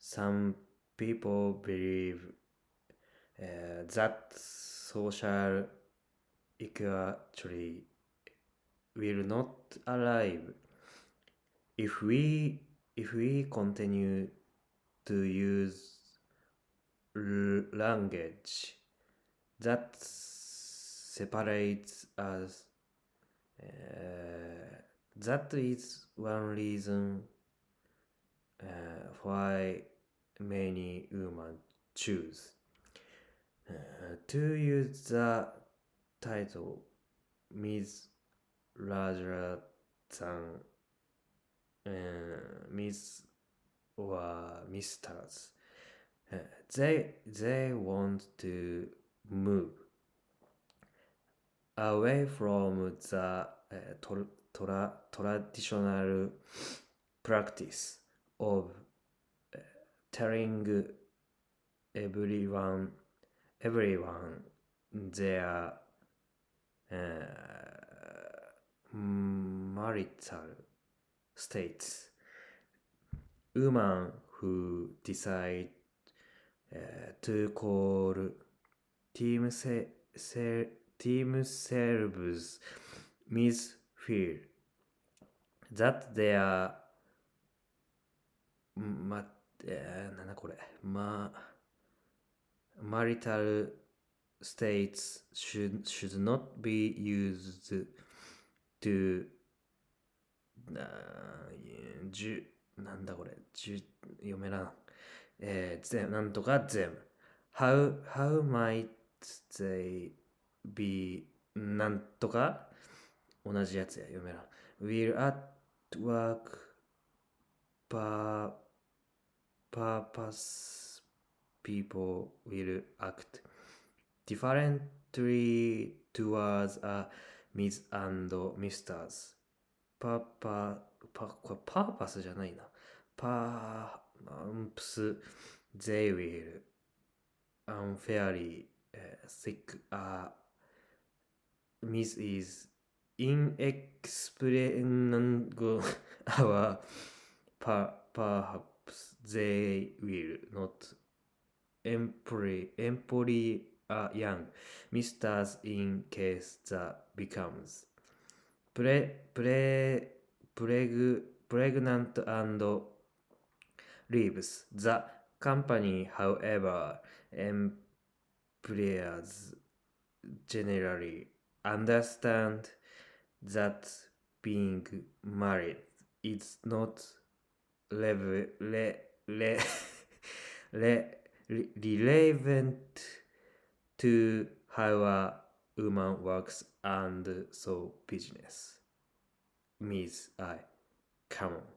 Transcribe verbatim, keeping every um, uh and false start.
some people believe uh, that social equality will not arrive if we if we continue to use l- language that separates us. Uh, that is one reason uh, why many women choose uh, to use the title Miss rather than uh, Miss or Misters. Uh, they they want to move away from the uh, tra- tra- traditional practice of uh, telling everyone everyone their uh, marital states. Women who decide uh, to call team se- se- team selves Miss feel that their ま、えー、なんだこれ、ま、marital states should, should not be used to なじゅなんだこれじゅ読めらんえー、ぜなんとか them how, how might they be なんとか同じやつや読めらん will at work per purpose people will act differently towards a Miss and Misters パパパこれパーパスじゃないなパーアンプス they will unfairly uh, sick a miss is inexplainable our per, perhaps they will not employ employ a young misters in case that becomes pre, pre, preg, pregnant and leaves the company. However, employers generally understand that being married is not lev- le- le- le- relevant to how a woman works and so business. Miss I, come on.